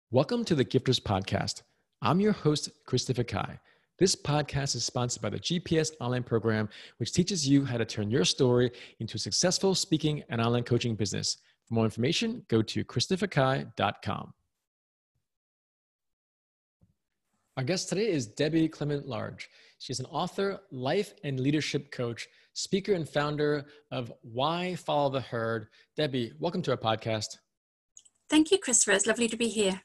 Welcome to the Gifters Podcast. I'm your host, Christopher Kai. This podcast is sponsored by the GPS Online Program, which teaches you how to turn your story into a successful speaking and online coaching business. For more information, go to christopherkai.com. Our guest today is Debbie Clement Large. She's an author, life and leadership coach, speaker, and founder of Why Follow the Herd. Debbie, welcome to our podcast. Thank you, Christopher. It's lovely to be here.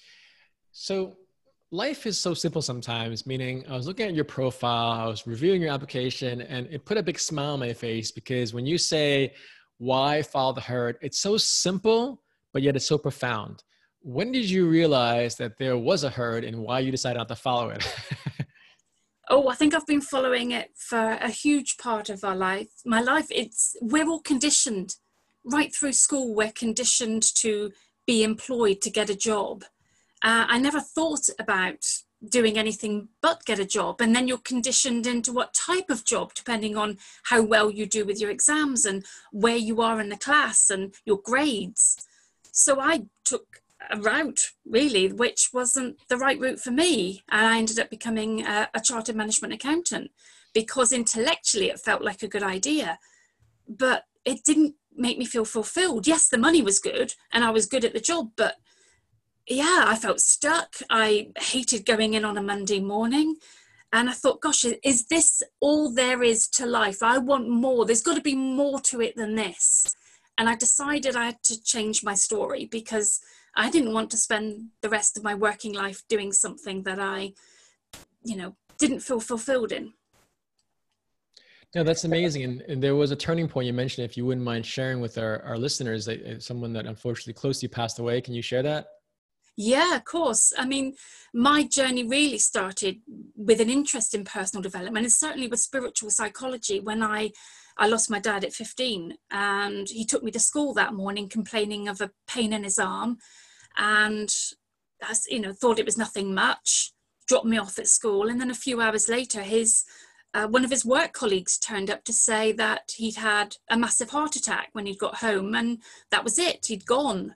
So life is so simple sometimes, meaning I was looking at your profile, I was reviewing your application, and it put a big smile on my face because when you say, why follow the herd, it's so simple, but yet it's so profound. When did you realize that there was a herd and why you decided not to follow it? I think I've been following it for a huge part of my life. We're all conditioned right through school. We're conditioned to be employed, to get a job. I never thought about doing anything but get a job. And then you're conditioned into what type of job, depending on how well you do with your exams and where you are in the class and your grades. So I took a route, really, which wasn't the right route for me. And I ended up becoming a chartered management accountant because intellectually it felt like a good idea. But it didn't make me feel fulfilled. Yes, the money was good and I was good at the job, but yeah, I felt stuck. I hated going in on a Monday morning. And I thought, gosh, is this all there is to life? I want more. There's got to be more to it than this. And I decided I had to change my story because I didn't want to spend the rest of my working life doing something that I, didn't feel fulfilled in. No, that's amazing. And there was a turning point you mentioned, if you wouldn't mind sharing with our listeners, someone that unfortunately close to you passed away. Can you share that? Yeah, of course. I mean, my journey really started with an interest in personal development, and certainly with spiritual psychology when I lost my dad at 15, and he took me to school that morning complaining of a pain in his arm, and thought it was nothing much, dropped me off at school. And then a few hours later, one of his work colleagues turned up to say that he'd had a massive heart attack when he'd got home, and that was it, he'd gone.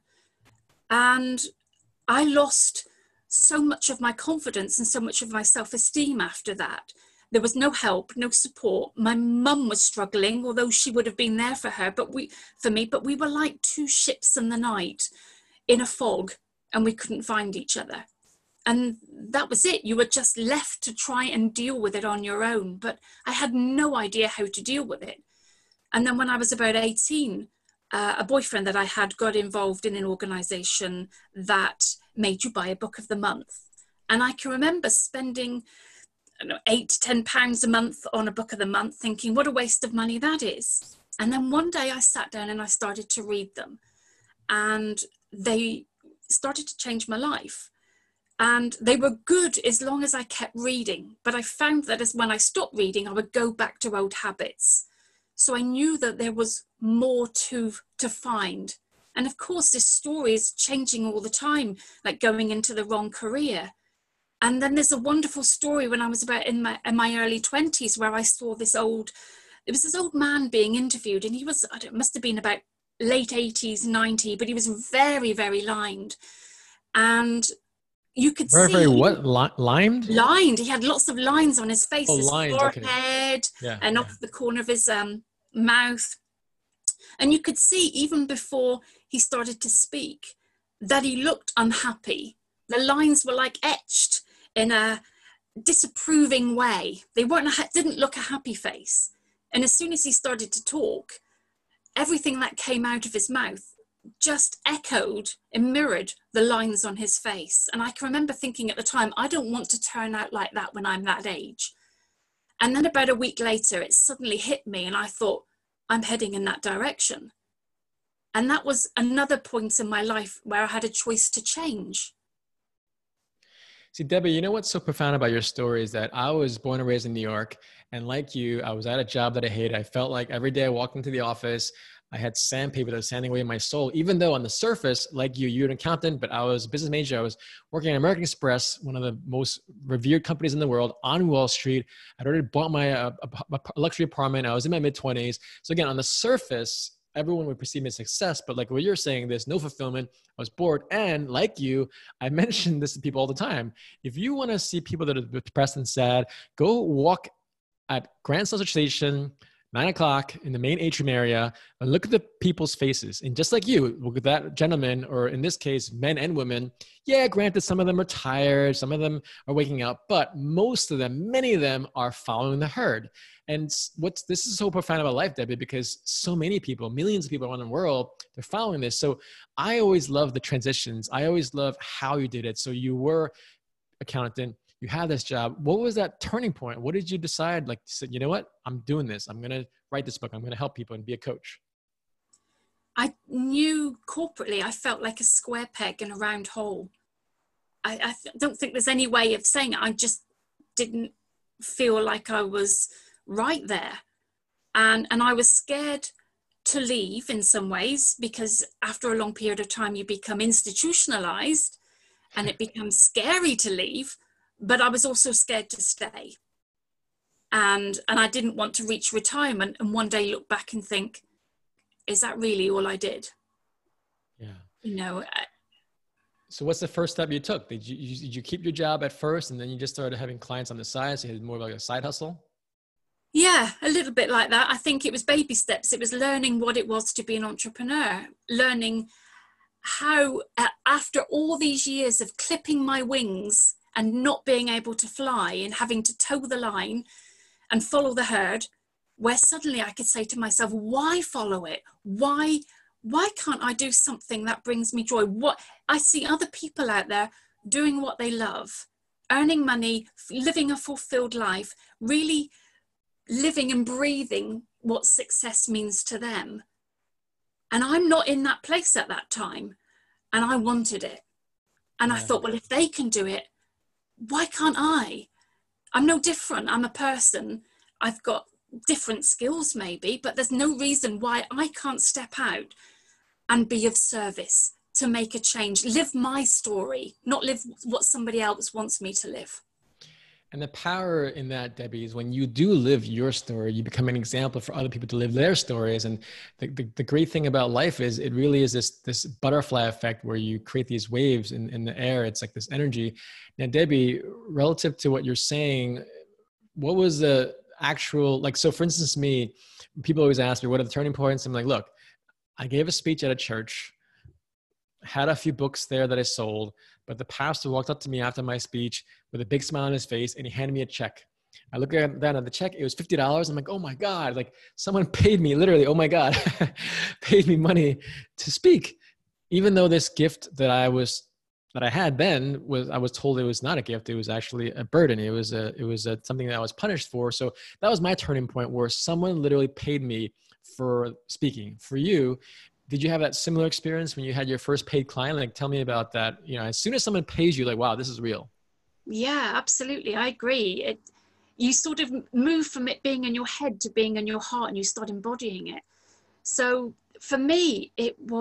And I lost so much of my confidence and so much of my self-esteem after that. There was no help, no support. My mum was struggling, although she would have been there for her, but we were like two ships in the night in a fog, and we couldn't find each other. And that was it. You were just left to try and deal with it on your own. But I had no idea how to deal with it. And then when I was about 18, a boyfriend that I had got involved in an organization that made you buy a book of the month. And I can remember spending £8 to £10 a month on a book of the month, thinking, what a waste of money that is. And then one day I sat down and I started to read them. And they started to change my life. And they were good as long as I kept reading. But I found that when I stopped reading, I would go back to old habits. So I knew that there was more to find. And of course, this story is changing all the time, like going into the wrong career. And then there's a wonderful story when I was about in my early 20s where I saw this old man being interviewed, and he was, must have been about late 80s, 90, but he was very, very lined. And you could see... Very, what? Limed? Lined. He had lots of lines on his face, his lines, forehead, okay. Yeah, and off the corner of his mouth. And you could see, even before he started to speak, that he looked unhappy. The lines were like etched in a disapproving way. They didn't look a happy face. And as soon as he started to talk, everything that came out of his mouth just echoed and mirrored the lines on his face. And I can remember thinking at the time, I don't want to turn out like that when I'm that age. And then about a week later, it suddenly hit me and I thought, I'm heading in that direction. And that was another point in my life where I had a choice to change. See, Debbie, you know what's so profound about your story is that I was born and raised in New York. And like you, I was at a job that I hated. I felt like every day I walked into the office, I had sandpaper that was sanding away my soul, even though on the surface, like you're an accountant, but I was a business major. I was working at American Express, one of the most revered companies in the world, on Wall Street. I'd already bought my luxury apartment. I was in my mid-20s. So again, on the surface, everyone would perceive me as success. But like what you're saying, there's no fulfillment. I was bored. And like you, I mention this to people all the time. If you want to see people that are depressed and sad, go walk at Grand Central Station, 9 o'clock in the main atrium area, and look at the people's faces. And just like you, look at that gentleman, or in this case, men and women. Yeah, granted, some of them are tired, some of them are waking up, but most of them, many of them are following the herd. And this is so profound about life, Debbie, because so many people, millions of people around the world, they're following this. So I always love the transitions. I always love how you did it. So you were accountant, you had this job. What was that turning point? What did you decide? Like, you said, you know what? I'm doing this. I'm going to write this book. I'm going to help people and be a coach. I knew corporately I felt like a square peg in a round hole. I don't think there's any way of saying it. I just didn't feel like I was right there. And I was scared to leave in some ways, because after a long period of time, you become institutionalized and it becomes scary to leave. But I was also scared to stay. And I didn't want to reach retirement and one day look back and think, is that really all I did? Yeah. You know. So what's the first step you took? Did you keep your job at first and then you just started having clients on the side? So you had more like a side hustle? Yeah, a little bit like that. I think it was baby steps. It was learning what it was to be an entrepreneur, learning how, after all these years of clipping my wings and not being able to fly and having to toe the line and follow the herd, where suddenly I could say to myself, why follow it? Why can't I do something that brings me joy? What I see other people out there doing what they love, earning money, living a fulfilled life, really living and breathing what success means to them. And I'm not in that place at that time. And I wanted it. And I thought, well, if they can do it, why can't I? I'm no different. I'm a person. I've got different skills maybe, but there's no reason why I can't step out and be of service to make a change, live my story, not live what somebody else wants me to live. And the power in that, Debbie, is when you do live your story, you become an example for other people to live their stories. And the great thing about life is it really is this butterfly effect where you create these waves in the air. It's like this energy. Now, Debbie, relative to what you're saying, what was the actual, like, so for instance, me, people always ask me, what are the turning points? I'm like, look, I gave a speech at a church, had a few books there that I sold, but the pastor walked up to me after my speech with a big smile on his face and he handed me a check. I looked at that on the check, it was $50. I'm like, oh my God, like someone paid me literally, oh my God, paid me money to speak. Even though this gift that I had then I was told it was not a gift. It was actually a burden. It was something that I was punished for. So that was my turning point where someone literally paid me for speaking. For you, did you have that similar experience when you had your first paid client? Like, tell me about that. You know, as soon as someone pays you, like, wow, this is real. Yeah, absolutely. I agree. You sort of move from it being in your head to being in your heart and you start embodying it. So for me,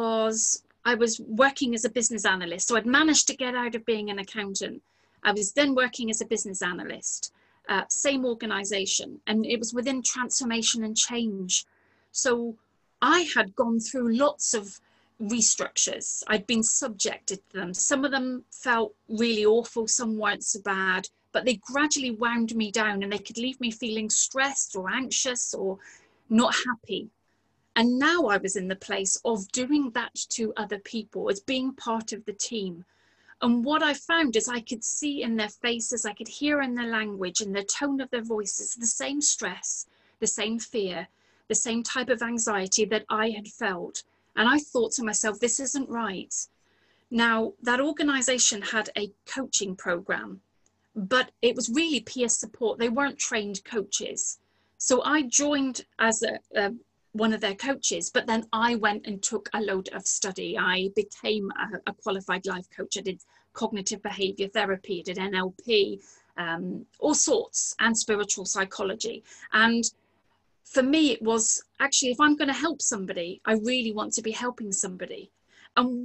I was working as a business analyst. So I'd managed to get out of being an accountant. I was then working as a business analyst, same organization, and it was within transformation and change. So I had gone through lots of restructures. I'd been subjected to them. Some of them felt really awful, some weren't so bad, but they gradually wound me down and they could leave me feeling stressed or anxious or not happy. And now I was in the place of doing that to other people, as being part of the team. And what I found is I could see in their faces, I could hear in their language, in the tone of their voices, the same stress, the same fear, the same type of anxiety that I had felt. And I thought to myself, this isn't right. Now, that organization had a coaching program, but it was really peer support. They weren't trained coaches. So I joined as one of their coaches, but then I went and took a load of study. I became a qualified life coach. I did cognitive behavior therapy, I did NLP, all sorts, and spiritual psychology. And for me, it was actually, if I'm going to help somebody, I really want to be helping somebody. And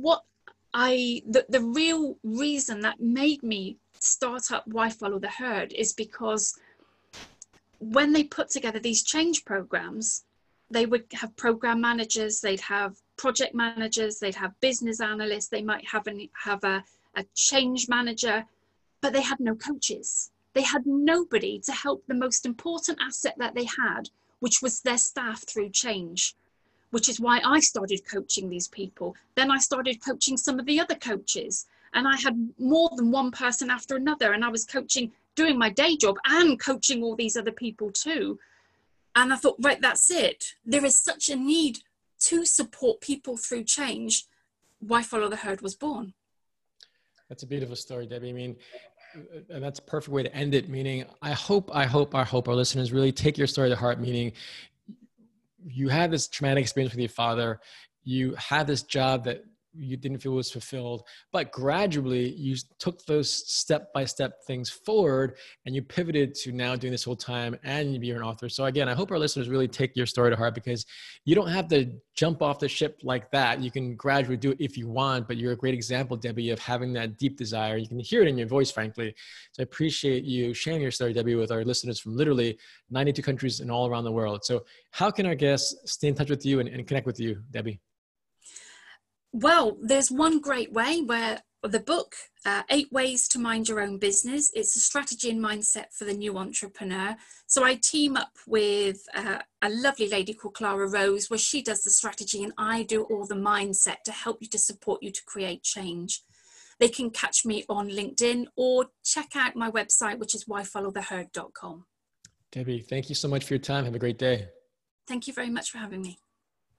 the real reason that made me start up Why Follow the Herd is because when they put together these change programs, They would have program managers, they'd have project managers, they'd have business analysts, they might have a change manager, but they had no coaches. They had nobody to help the most important asset that they had, which was their staff through change, which is why I started coaching these people. Then I started coaching some of the other coaches, and I had more than one person after another, and I was coaching, doing my day job and coaching all these other people too. And I thought, right, that's it. There is such a need to support people through change. Why Follow the Herd was born. That's a beautiful story, Debbie. I mean, and that's a perfect way to end it. Meaning, I hope our listeners really take your story to heart. Meaning, you had this traumatic experience with your father. You had this job that you didn't feel was fulfilled, but gradually you took those step-by-step things forward and you pivoted to now doing this whole time and you're an author. So again, I hope our listeners really take your story to heart, because you don't have to jump off the ship like that. You can gradually do it if you want, but you're a great example, Debbie, of having that deep desire. You can hear it in your voice, frankly. So I appreciate you sharing your story, Debbie, with our listeners from literally 92 countries and all around the world. So how can our guests stay in touch with you and connect with you, Debbie? Well, there's one great way, where the book, 8 Ways to Mind Your Own Business, it's a strategy and mindset for the new entrepreneur. So I team up with a lovely lady called Clara Rose, where she does the strategy and I do all the mindset to help you, to support you to create change. They can catch me on LinkedIn or check out my website, which is whyfollowtheherd.com. Debbie, thank you so much for your time. Have a great day. Thank you very much for having me.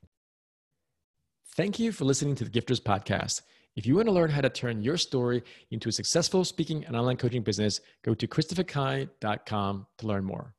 Thank you for listening to the Gifters Podcast. If you want to learn how to turn your story into a successful speaking and online coaching business, go to christopherkai.com to learn more.